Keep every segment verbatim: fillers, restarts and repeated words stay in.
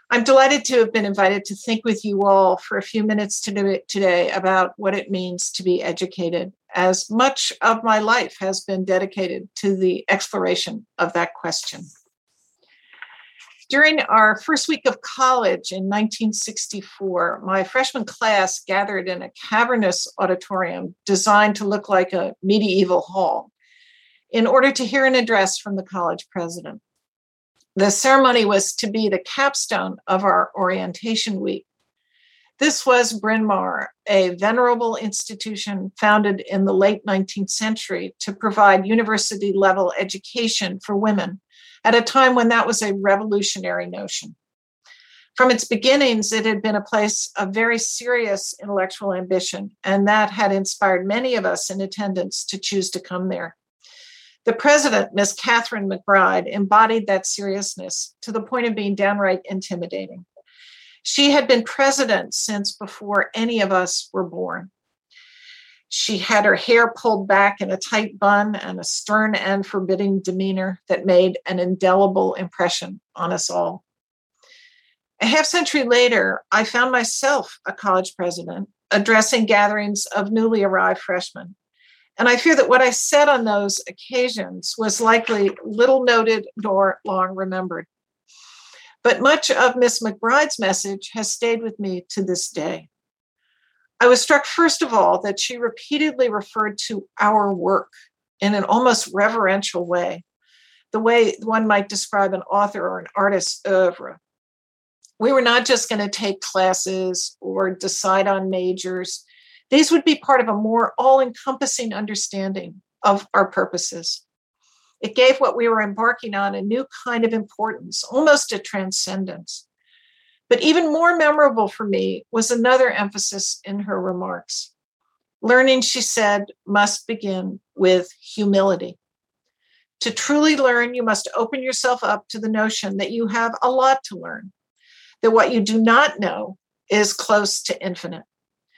I'm delighted to have been invited to think with you all for a few minutes today about what it means to be educated, as much of my life has been dedicated to the exploration of that question. During our first week of college in nineteen sixty-four, my freshman class gathered in a cavernous auditorium designed to look like a medieval hall in order to hear an address from the college president. The ceremony was to be the capstone of our orientation week. This was Bryn Mawr, a venerable institution founded in the late nineteenth century to provide university-level education for women at a time when that was a revolutionary notion. From its beginnings, it had been a place of very serious intellectual ambition, and that had inspired many of us in attendance to choose to come there. The president, Miss Catherine McBride, embodied that seriousness to the point of being downright intimidating. She had been president since before any of us were born. She had her hair pulled back in a tight bun and a stern and forbidding demeanor that made an indelible impression on us all. A half century later, I found myself a college president addressing gatherings of newly arrived freshmen. And I fear that what I said on those occasions was likely little noted nor long remembered. But much of Miss McBride's message has stayed with me to this day. I was struck, first of all, that she repeatedly referred to our work in an almost reverential way, the way one might describe an author or an artist's oeuvre. We were not just going to take classes or decide on majors. These would be part of a more all-encompassing understanding of our purposes. It gave what we were embarking on a new kind of importance, almost a transcendence. But even more memorable for me was another emphasis in her remarks. Learning, she said, must begin with humility. To truly learn, you must open yourself up to the notion that you have a lot to learn, that what you do not know is close to infinite.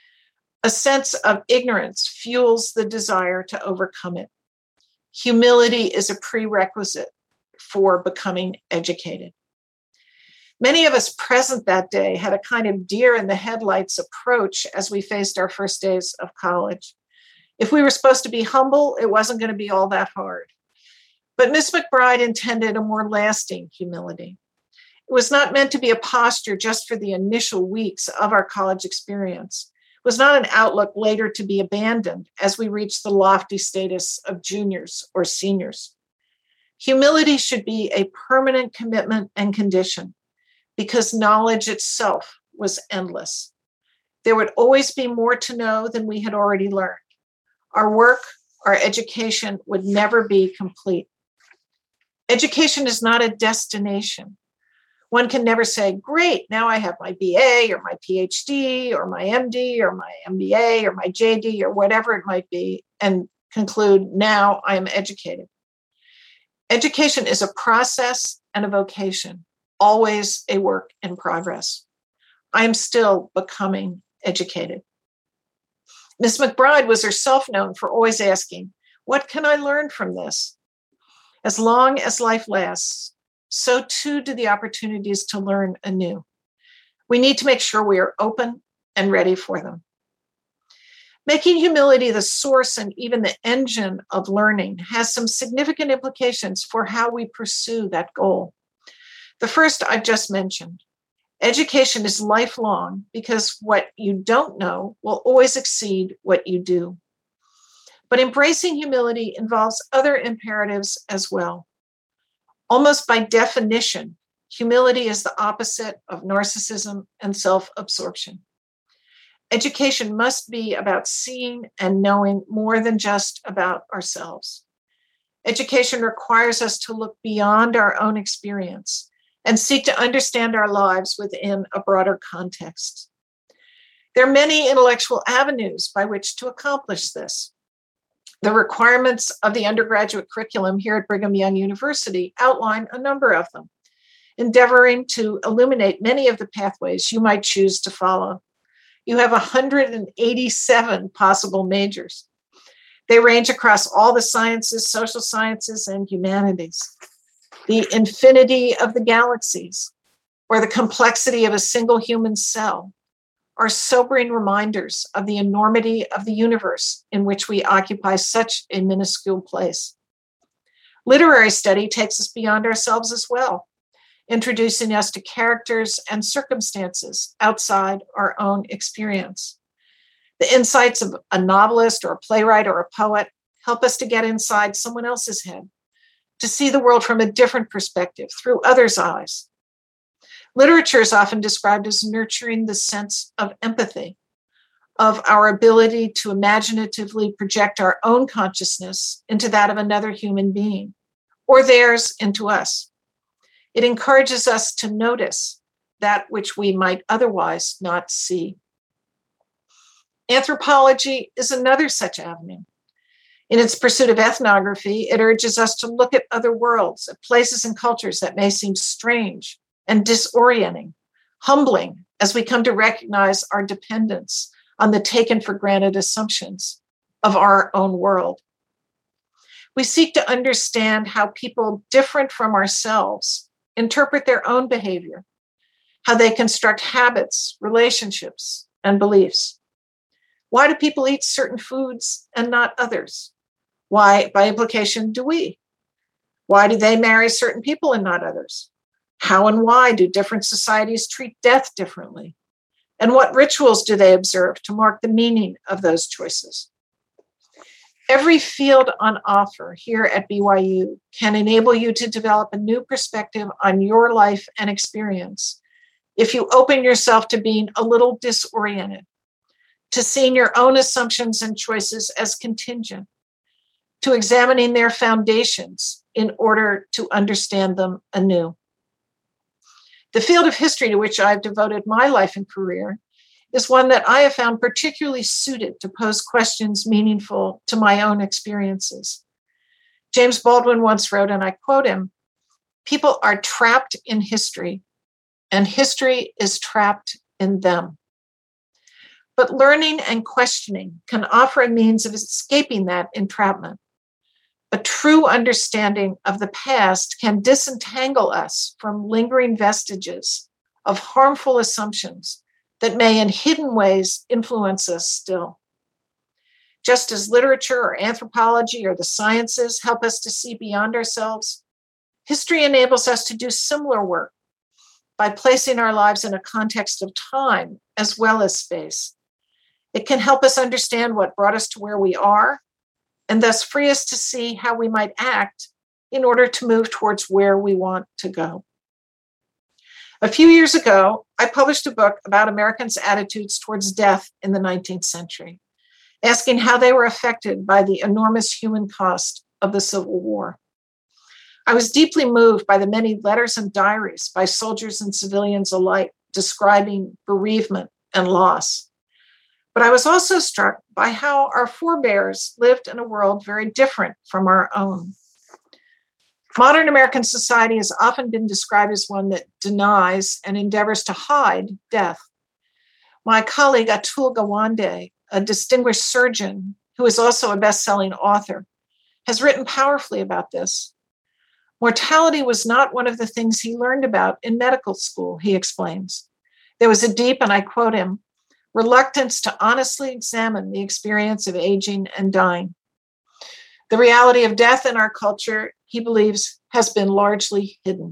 A sense of ignorance fuels the desire to overcome it. Humility is a prerequisite for becoming educated. Many of us present that day had a kind of deer in the headlights approach as we faced our first days of college. If we were supposed to be humble, it wasn't going to be all that hard. But Miss McBride intended a more lasting humility. It was not meant to be a posture just for the initial weeks of our college experience. Was not an outlook later to be abandoned as we reach the lofty status of juniors or seniors. Humility should be a permanent commitment and condition because knowledge itself was endless. There would always be more to know than we had already learned. Our work, our education would never be complete. Education is not a destination. One can never say, great, now I have my B A or my P H D or my M D or my M B A or my J D or whatever it might be, and conclude, now I am educated. Education is a process and a vocation, always a work in progress. I am still becoming educated. Miss McBride was herself known for always asking, what can I learn from this? As long as life lasts, so too do the opportunities to learn anew. We need to make sure we are open and ready for them. Making humility the source and even the engine of learning has some significant implications for how we pursue that goal. The first I've just mentioned. Education is lifelong because what you don't know will always exceed what you do. But embracing humility involves other imperatives as well. Almost by definition, humility is the opposite of narcissism and self-absorption. Education must be about seeing and knowing more than just about ourselves. Education requires us to look beyond our own experience and seek to understand our lives within a broader context. There are many intellectual avenues by which to accomplish this. The requirements of the undergraduate curriculum here at Brigham Young University outline a number of them, endeavoring to illuminate many of the pathways you might choose to follow. You have one hundred eighty-seven possible majors. They range across all the sciences, social sciences, and humanities. The infinity of the galaxies, or the complexity of a single human cell are sobering reminders of the enormity of the universe in which we occupy such a minuscule place. Literary study takes us beyond ourselves as well, introducing us to characters and circumstances outside our own experience. The insights of a novelist or a playwright or a poet help us to get inside someone else's head, to see the world from a different perspective, through others' eyes. Literature is often described as nurturing the sense of empathy, of our ability to imaginatively project our own consciousness into that of another human being, or theirs into us. It encourages us to notice that which we might otherwise not see. Anthropology is another such avenue. In its pursuit of ethnography, it urges us to look at other worlds, at places and cultures that may seem strange and disorienting, humbling as we come to recognize our dependence on the taken for granted assumptions of our own world. We seek to understand how people different from ourselves interpret their own behavior, how they construct habits, relationships, and beliefs. Why do people eat certain foods and not others? Why, by implication, do we? Why do they marry certain people and not others? How and why do different societies treat death differently? And what rituals do they observe to mark the meaning of those choices? Every field on offer here at B Y U can enable you to develop a new perspective on your life and experience if you open yourself to being a little disoriented, to seeing your own assumptions and choices as contingent, to examining their foundations in order to understand them anew. The field of history to which I've devoted my life and career is one that I have found particularly suited to pose questions meaningful to my own experiences. James Baldwin once wrote, and I quote him, "People are trapped in history, and history is trapped in them." But learning and questioning can offer a means of escaping that entrapment. A true understanding of the past can disentangle us from lingering vestiges of harmful assumptions that may in hidden ways influence us still. Just as literature or anthropology or the sciences help us to see beyond ourselves, history enables us to do similar work by placing our lives in a context of time as well as space. It can help us understand what brought us to where we are, and thus free us to see how we might act in order to move towards where we want to go. A few years ago, I published a book about Americans' attitudes towards death in the nineteenth century, asking how they were affected by the enormous human cost of the Civil War. I was deeply moved by the many letters and diaries by soldiers and civilians alike describing bereavement and loss. But I was also struck by how our forebears lived in a world very different from our own. Modern American society has often been described as one that denies and endeavors to hide death. My colleague Atul Gawande, a distinguished surgeon who is also a best-selling author, has written powerfully about this. Mortality was not one of the things he learned about in medical school, he explains. There was a deep, and I quote him, reluctance to honestly examine the experience of aging and dying. The reality of death in our culture, he believes, has been largely hidden.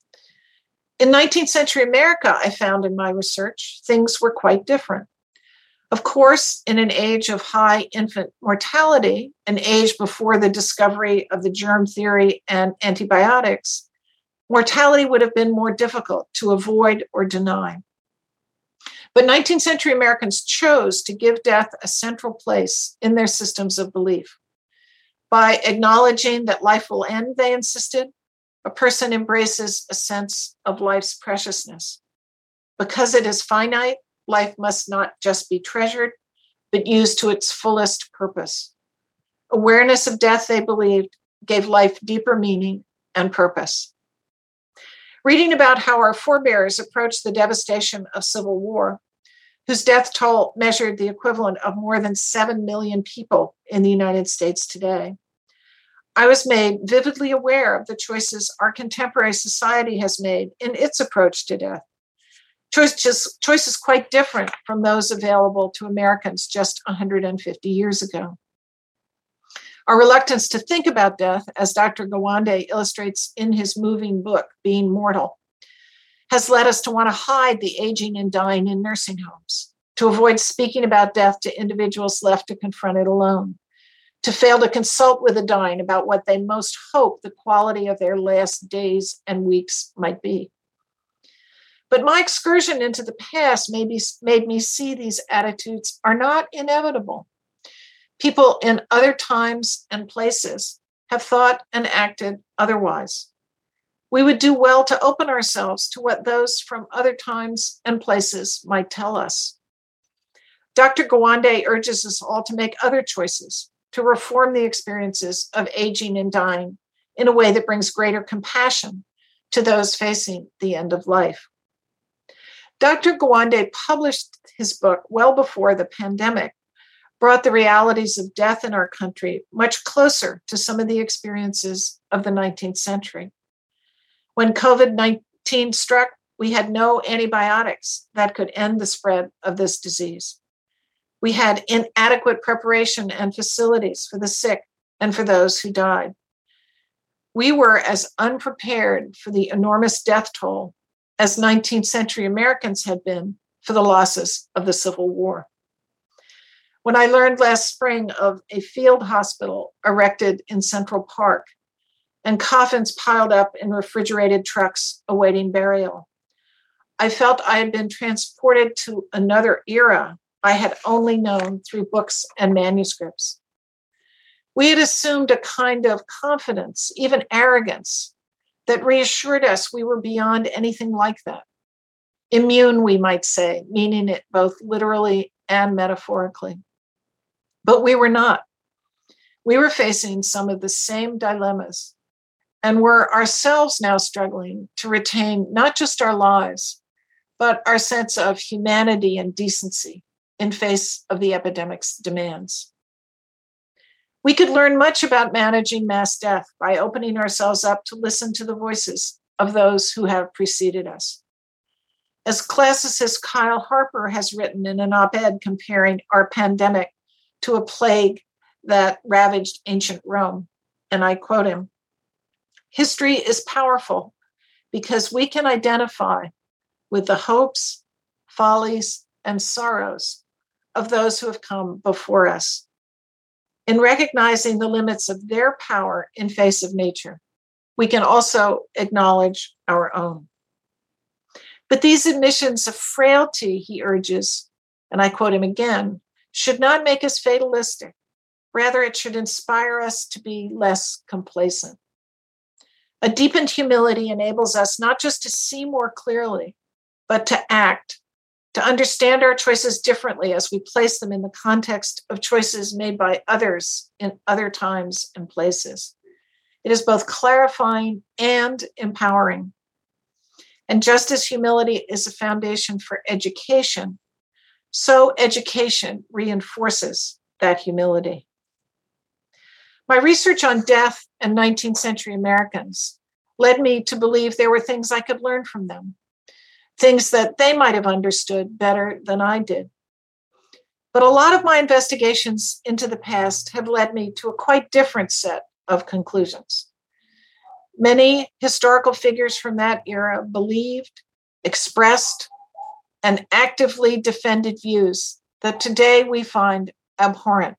In nineteenth century America, I found in my research, things were quite different. Of course, in an age of high infant mortality, an age before the discovery of the germ theory and antibiotics, mortality would have been more difficult to avoid or deny. But nineteenth century Americans chose to give death a central place in their systems of belief. By acknowledging that life will end, they insisted, a person embraces a sense of life's preciousness. Because it is finite, life must not just be treasured, but used to its fullest purpose. Awareness of death, they believed, gave life deeper meaning and purpose. Reading about how our forebears approached the devastation of civil war, whose death toll measured the equivalent of more than seven million people in the United States today, I was made vividly aware of the choices our contemporary society has made in its approach to death. Choices, choices quite different from those available to Americans just one hundred fifty years ago. Our reluctance to think about death, as Doctor Gawande illustrates in his moving book, Being Mortal, has led us to want to hide the aging and dying in nursing homes, to avoid speaking about death to individuals left to confront it alone, to fail to consult with the dying about what they most hope the quality of their last days and weeks might be. But my excursion into the past made me, made me see these attitudes are not inevitable. People in other times and places have thought and acted otherwise. We would do well to open ourselves to what those from other times and places might tell us. Doctor Gawande urges us all to make other choices, to reform the experiences of aging and dying in a way that brings greater compassion to those facing the end of life. Doctor Gawande published his book well before the pandemic brought the realities of death in our country much closer to some of the experiences of the nineteenth century. When COVID nineteen struck, we had no antibiotics that could end the spread of this disease. We had inadequate preparation and facilities for the sick and for those who died. We were as unprepared for the enormous death toll as nineteenth century Americans had been for the losses of the Civil War. When I learned last spring of a field hospital erected in Central Park and coffins piled up in refrigerated trucks awaiting burial, I felt I had been transported to another era I had only known through books and manuscripts. We had assumed a kind of confidence, even arrogance, that reassured us we were beyond anything like that. Immune, we might say, meaning it both literally and metaphorically. But we were not. We were facing some of the same dilemmas and were ourselves now struggling to retain not just our lives, but our sense of humanity and decency in face of the epidemic's demands. We could learn much about managing mass death by opening ourselves up to listen to the voices of those who have preceded us. As classicist Kyle Harper has written in an op-ed comparing our pandemic to a plague that ravaged ancient Rome, and I quote him, "History is powerful because we can identify with the hopes, follies, and sorrows of those who have come before us. In recognizing the limits of their power in face of nature, we can also acknowledge our own." But these admissions of frailty, he urges, and I quote him again, should not make us fatalistic. Rather, it should inspire us to be less complacent. A deepened humility enables us not just to see more clearly, but to act, to understand our choices differently as we place them in the context of choices made by others in other times and places. It is both clarifying and empowering. And just as humility is a foundation for education, so education reinforces that humility. My research on death and nineteenth century Americans led me to believe there were things I could learn from them, things that they might have understood better than I did. But a lot of my investigations into the past have led me to a quite different set of conclusions. Many historical figures from that era believed, expressed, and actively defended views that today we find abhorrent.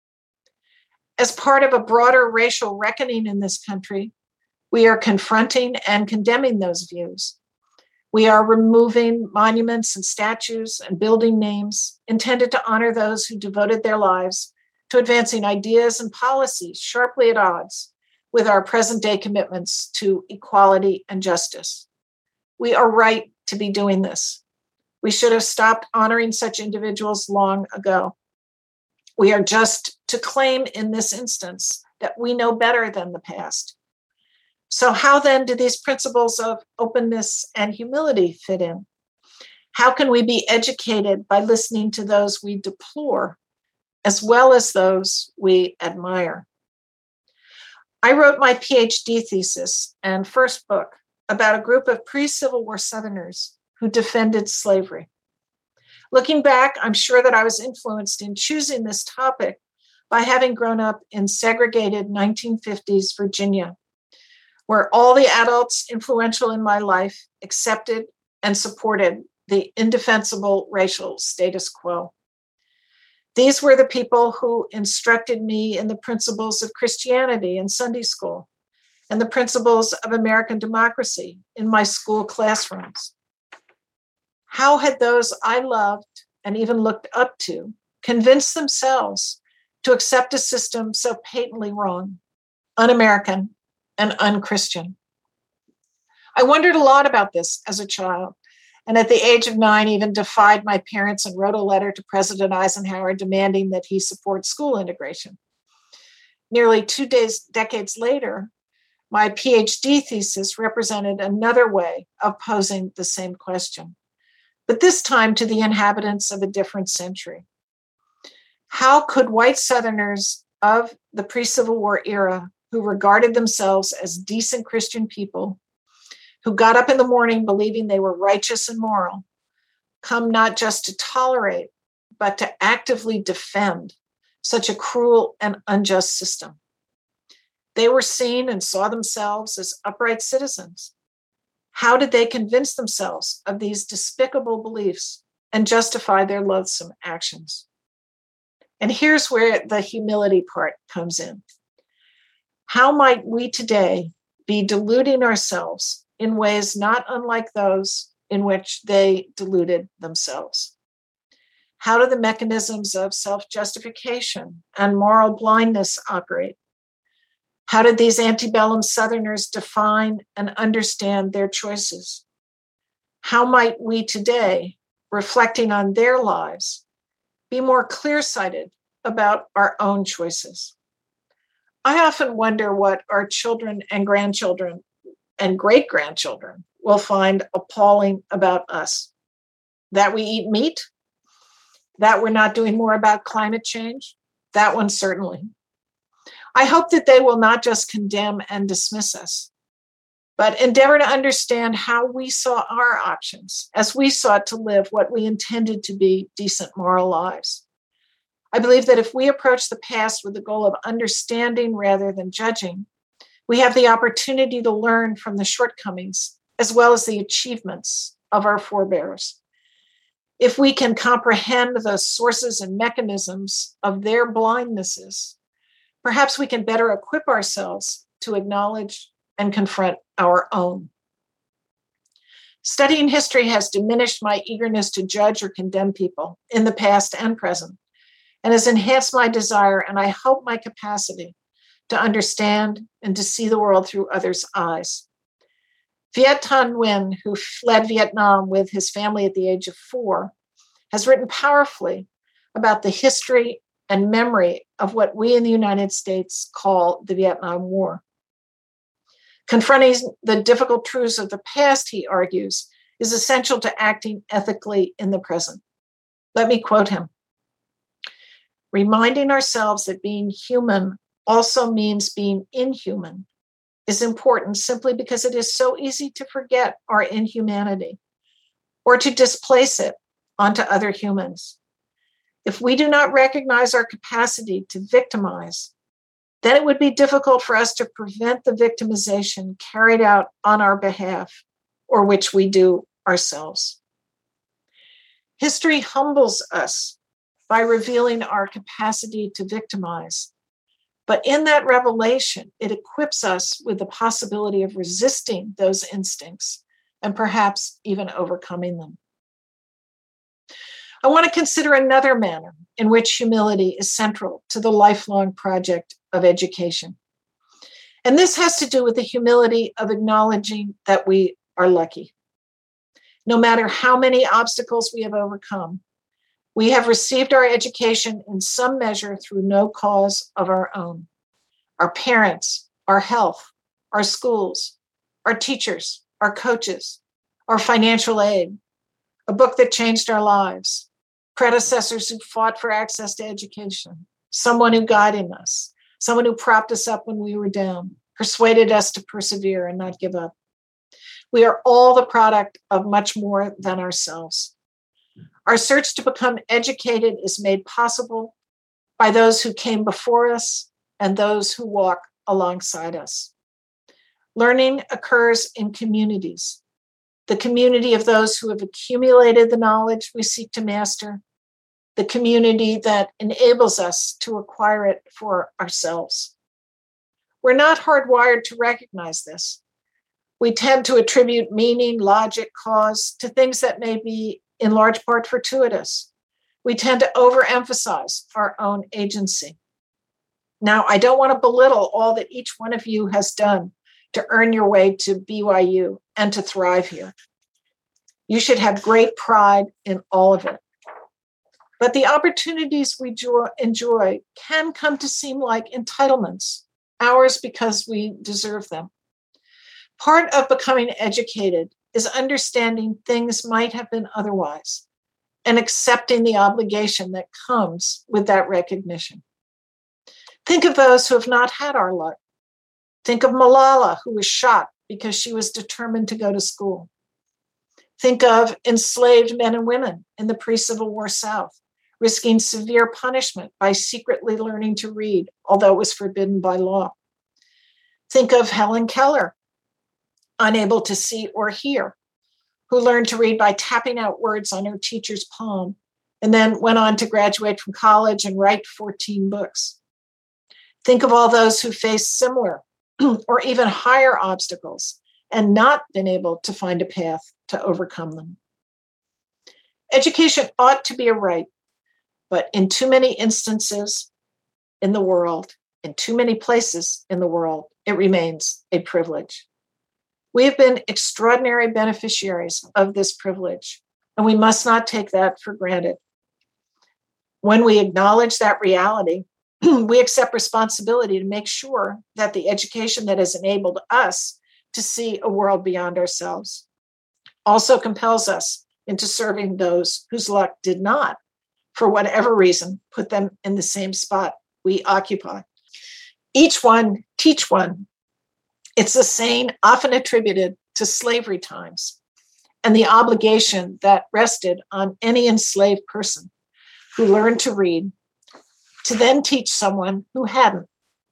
As part of a broader racial reckoning in this country, we are confronting and condemning those views. We are removing monuments and statues and building names intended to honor those who devoted their lives to advancing ideas and policies sharply at odds with our present-day commitments to equality and justice. We are right to be doing this. We should have stopped honoring such individuals long ago. We are just to claim in this instance that we know better than the past. So how then do these principles of openness and humility fit in? How can we be educated by listening to those we deplore as well as those we admire? I wrote my PhD thesis and first book about a group of pre-Civil War Southerners who defended slavery. Looking back, I'm sure that I was influenced in choosing this topic by having grown up in segregated nineteen fifties Virginia, where all the adults influential in my life accepted and supported the indefensible racial status quo. These were the people who instructed me in the principles of Christianity in Sunday school and the principles of American democracy in my school classrooms. How had those I loved and even looked up to convinced themselves to accept a system so patently wrong, un-American, and un-Christian? I wondered a lot about this as a child, and at the age of nine, even defied my parents and wrote a letter to President Eisenhower demanding that he support school integration. Nearly two days, decades later, my PhD thesis represented another way of posing the same question, but this time to the inhabitants of a different century. How could white Southerners of the pre-Civil War era, who regarded themselves as decent Christian people, who got up in the morning believing they were righteous and moral, come not just to tolerate, but to actively defend such a cruel and unjust system? They were seen and saw themselves as upright citizens. How did they convince themselves of these despicable beliefs and justify their loathsome actions? And here's where the humility part comes in. How might we today be deluding ourselves in ways not unlike those in which they deluded themselves? How do the mechanisms of self-justification and moral blindness operate? How did these antebellum Southerners define and understand their choices? How might we today, reflecting on their lives, be more clear-sighted about our own choices? I often wonder what our children and grandchildren and great-grandchildren will find appalling about us. That we eat meat? That we're not doing more about climate change? That one certainly. I hope that they will not just condemn and dismiss us, but endeavor to understand how we saw our options as we sought to live what we intended to be decent moral lives. I believe that if we approach the past with the goal of understanding rather than judging, we have the opportunity to learn from the shortcomings as well as the achievements of our forebears. If we can comprehend the sources and mechanisms of their blindnesses, perhaps we can better equip ourselves to acknowledge and confront our own. Studying history has diminished my eagerness to judge or condemn people in the past and present, and has enhanced my desire and I hope my capacity to understand and to see the world through others' eyes. Viet Thanh Nguyen, who fled Vietnam with his family at the age of four, has written powerfully about the history and memory of what we in the United States call the Vietnam War. Confronting the difficult truths of the past, he argues, is essential to acting ethically in the present. Let me quote him. Reminding ourselves that being human also means being inhuman is important simply because it is so easy to forget our inhumanity or to displace it onto other humans. If we do not recognize our capacity to victimize, then it would be difficult for us to prevent the victimization carried out on our behalf or which we do ourselves. History humbles us by revealing our capacity to victimize. But in that revelation, it equips us with the possibility of resisting those instincts and perhaps even overcoming them. I want to consider another manner in which humility is central to the lifelong project of education. And this has to do with the humility of acknowledging that we are lucky. No matter how many obstacles we have overcome, we have received our education in some measure through no cause of our own. Our parents, our health, our schools, our teachers, our coaches, our financial aid, a book that changed our lives, predecessors who fought for access to education, someone who guided us, someone who propped us up when we were down. persuaded us to persevere and not give up. We are all the product of much more than ourselves. Our search to become educated is made possible by those who came before us and those who walk alongside us. Learning occurs in communities, the community of those who have accumulated the knowledge we seek to master, the community that enables us to acquire it for ourselves. We're not hardwired to recognize this. We tend to attribute meaning, logic, cause to things that may be in large part fortuitous. We tend to overemphasize our own agency. Now, I don't want to belittle all that each one of you has done to earn your way to B Y U and to thrive here. You should have great pride in all of it. But the opportunities we enjoy can come to seem like entitlements, ours because we deserve them. Part of becoming educated is understanding things might have been otherwise and accepting the obligation that comes with that recognition. Think of those who have not had our luck. Think of Malala, who was shot because she was determined to go to school. Think of enslaved men and women in the pre-Civil War South, risking severe punishment by secretly learning to read, although it was forbidden by law. Think of Helen Keller, unable to see or hear, who learned to read by tapping out words on her teacher's palm, and then went on to graduate from college and write fourteen books. Think of all those who faced similar or even higher obstacles and not been able to find a path to overcome them. Education ought to be a right, but in too many instances in the world, in too many places in the world, it remains a privilege. We have been extraordinary beneficiaries of this privilege, and we must not take that for granted. When we acknowledge that reality, we accept responsibility to make sure that the education that has enabled us to see a world beyond ourselves also compels us into serving those whose luck did not, for whatever reason, put them in the same spot we occupy. Each one, teach one. It's a saying often attributed to slavery times and the obligation that rested on any enslaved person who learned to read to then teach someone who hadn't.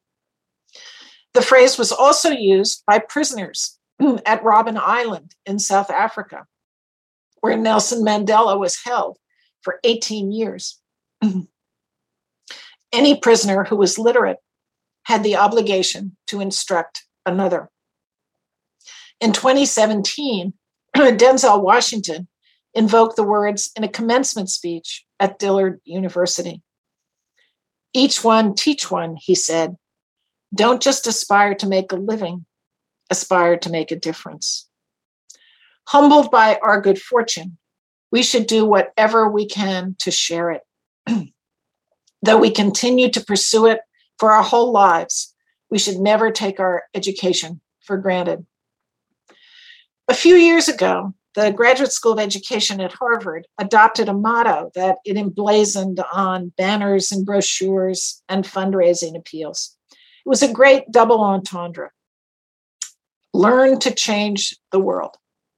The phrase was also used by prisoners at Robben Island in South Africa, where Nelson Mandela was held for eighteen years. Any prisoner who was literate had the obligation to instruct another. In twenty seventeen, Denzel Washington invoked the words in a commencement speech at Dillard University. Each one, teach one, he said. Don't just aspire to make a living, aspire to make a difference. Humbled by our good fortune, we should do whatever we can to share it. Though we continue to pursue it for our whole lives, we should never take our education for granted. A few years ago, the Graduate School of Education at Harvard adopted a motto that it emblazoned on banners and brochures and fundraising appeals. It was a great double entendre. Learn to change the world.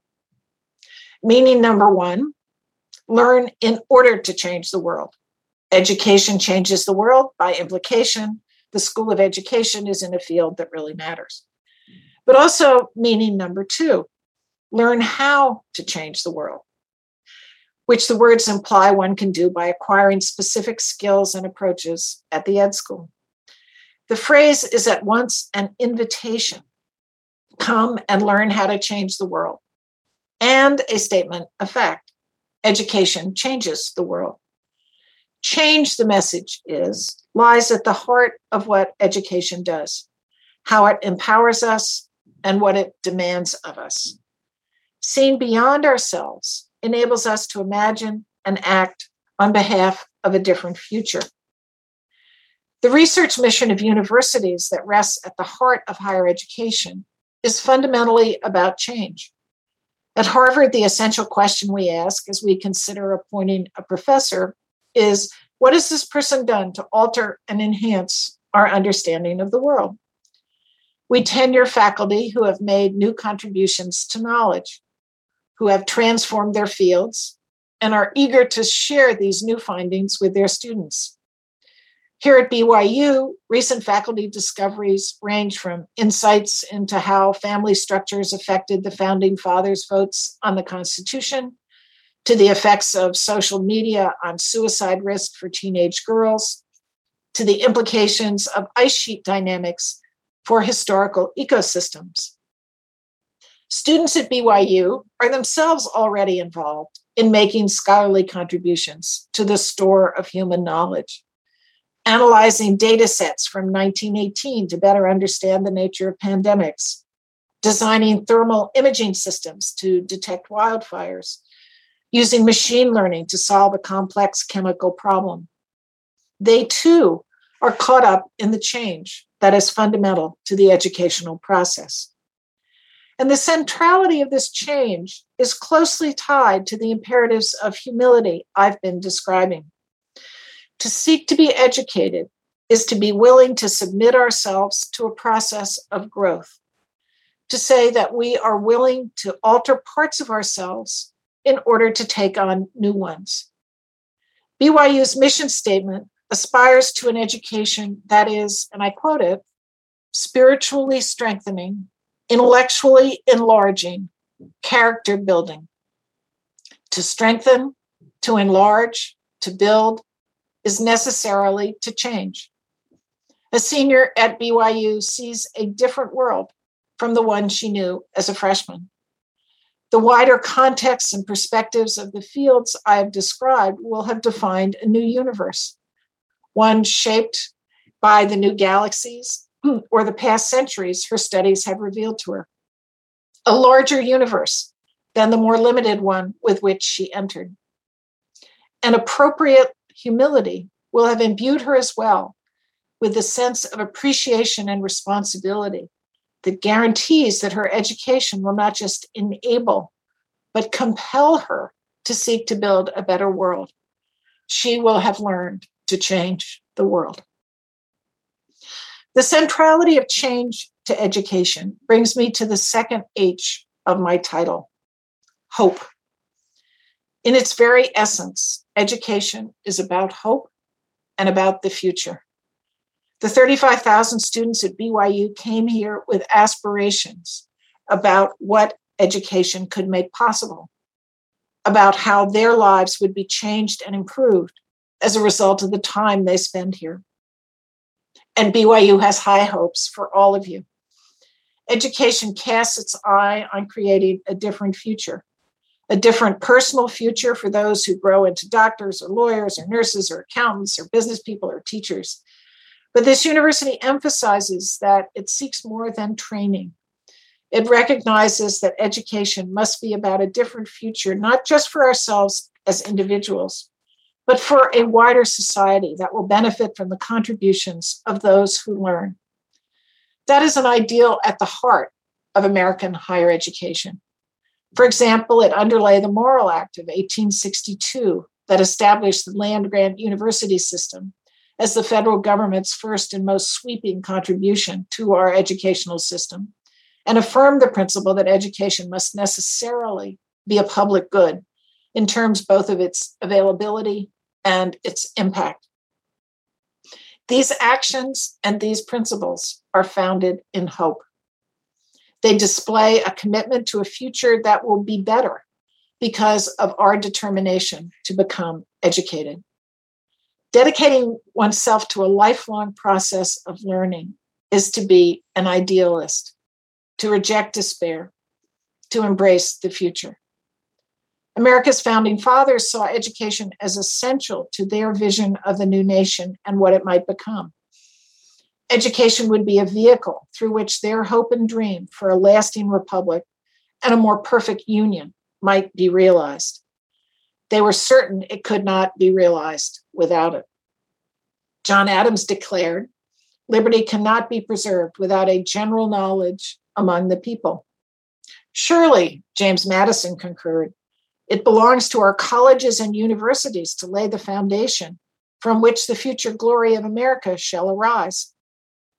Meaning number one, learn in order to change the world. Education changes the world. By implication, the School of Education is in a field that really matters. But also meaning number two, learn how to change the world, which the words imply one can do by acquiring specific skills and approaches at the Ed School. The phrase is at once an invitation, come and learn how to change the world, and a statement of fact, education changes the world. Change, the message is, lies at the heart of what education does, how it empowers us and what it demands of us. Seeing beyond ourselves enables us to imagine and act on behalf of a different future. The research mission of universities that rests at the heart of higher education is fundamentally about change. At Harvard, the essential question we ask as we consider appointing a professor is, what has this person done to alter and enhance our understanding of the world? We tenure faculty who have made new contributions to knowledge, who have transformed their fields, and are eager to share these new findings with their students. Here at B Y U, recent faculty discoveries range from insights into how family structures affected the founding fathers' votes on the Constitution, to the effects of social media on suicide risk for teenage girls, to the implications of ice sheet dynamics for historical ecosystems. Students at B Y U are themselves already involved in making scholarly contributions to the store of human knowledge, analyzing data sets from nineteen eighteen to better understand the nature of pandemics, designing thermal imaging systems to detect wildfires, using machine learning to solve a complex chemical problem. They too are caught up in the change that is fundamental to the educational process. And the centrality of this change is closely tied to the imperatives of humility I've been describing. To seek to be educated is to be willing to submit ourselves to a process of growth, to say that we are willing to alter parts of ourselves in order to take on new ones. B Y U's mission statement aspires to an education that is, and I quote it, spiritually strengthening, intellectually enlarging, character building. To strengthen, to enlarge, to build is necessarily to change. A senior at B Y U sees a different world from the one she knew as a freshman. The wider contexts and perspectives of the fields I have described will have defined a new universe, one shaped by the new galaxies or the past centuries her studies have revealed to her. A larger universe than the more limited one with which she entered. An appropriate humility will have imbued her as well with the sense of appreciation and responsibility that guarantees that her education will not just enable, but compel her to seek to build a better world. She will have learned to change the world. The centrality of change to education brings me to the second H of my title, hope. In its very essence, education is about hope and about the future. The thirty-five thousand students at B Y U came here with aspirations about what education could make possible, about how their lives would be changed and improved as a result of the time they spend here. And B Y U has high hopes for all of you. Education casts its eye on creating a different future, a different personal future for those who grow into doctors or lawyers or nurses or accountants or business people or teachers. But this university emphasizes that it seeks more than training. It recognizes that education must be about a different future, not just for ourselves as individuals, but for a wider society that will benefit from the contributions of those who learn. That is an ideal at the heart of American higher education. For example, it underlay the Morrill Act of eighteen sixty-two that established the land-grant university system as the federal government's first and most sweeping contribution to our educational system, and affirmed the principle that education must necessarily be a public good in terms both of its availability and its impact. These actions and these principles are founded in hope. They display a commitment to a future that will be better because of our determination to become educated. Dedicating oneself to a lifelong process of learning is to be an idealist, to reject despair, to embrace the future. America's founding fathers saw education as essential to their vision of the new nation and what it might become. Education would be a vehicle through which their hope and dream for a lasting republic and a more perfect union might be realized. They were certain it could not be realized without it. John Adams declared, "Liberty cannot be preserved without a general knowledge among the people." Surely, James Madison concurred, it belongs to our colleges and universities to lay the foundation from which the future glory of America shall arise.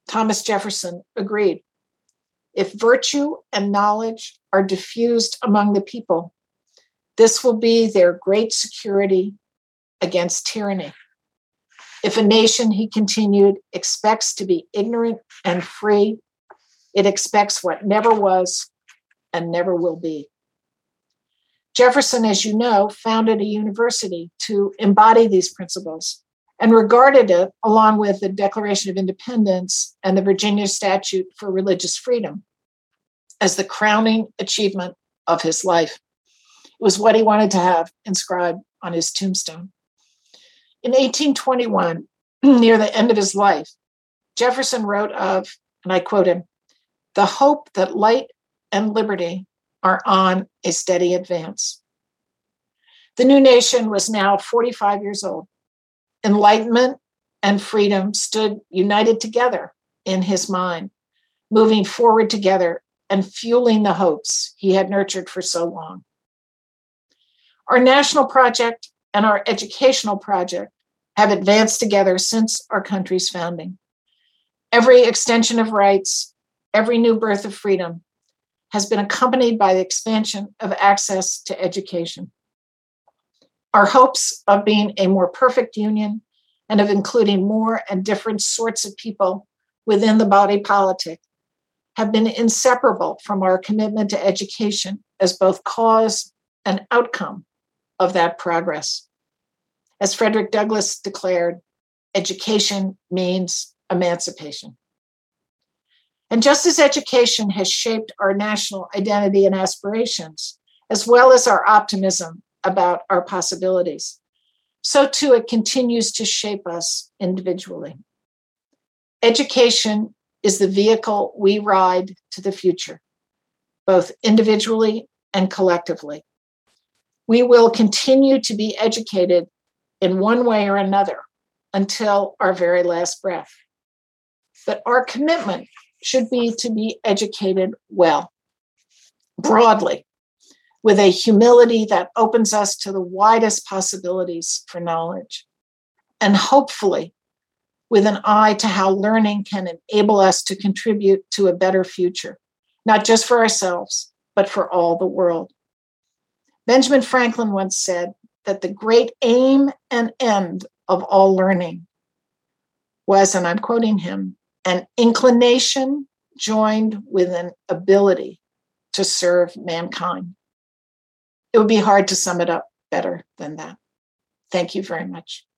Thomas Jefferson agreed. If virtue and knowledge are diffused among the people, this will be their great security against tyranny. If a nation, he continued, expects to be ignorant and free, it expects what never was and never will be. Jefferson, as you know, founded a university to embody these principles and regarded it, along with the Declaration of Independence and the Virginia Statute for Religious Freedom, as the crowning achievement of his life. It was what he wanted to have inscribed on his tombstone. In eighteen twenty-one, near the end of his life, Jefferson wrote of, and I quote him, "The hope that light and liberty are on a steady advance." The new nation was now forty-five years old. Enlightenment and freedom stood united together in his mind, moving forward together and fueling the hopes he had nurtured for so long. Our national project and our educational project have advanced together since our country's founding. Every extension of rights, every new birth of freedom has been accompanied by the expansion of access to education. Our hopes of being a more perfect union and of including more and different sorts of people within the body politic have been inseparable from our commitment to education as both cause and outcome of that progress. As Frederick Douglass declared, education means emancipation. And just as education has shaped our national identity and aspirations, as well as our optimism about our possibilities, so too it continues to shape us individually. Education is the vehicle we ride to the future, both individually and collectively. We will continue to be educated in one way or another until our very last breath. But our commitment should be to be educated well, broadly, with a humility that opens us to the widest possibilities for knowledge, and hopefully with an eye to how learning can enable us to contribute to a better future, not just for ourselves, but for all the world. Benjamin Franklin once said that the great aim and end of all learning was, and I'm quoting him, an inclination joined with an ability to serve mankind. It would be hard to sum it up better than that. Thank you very much.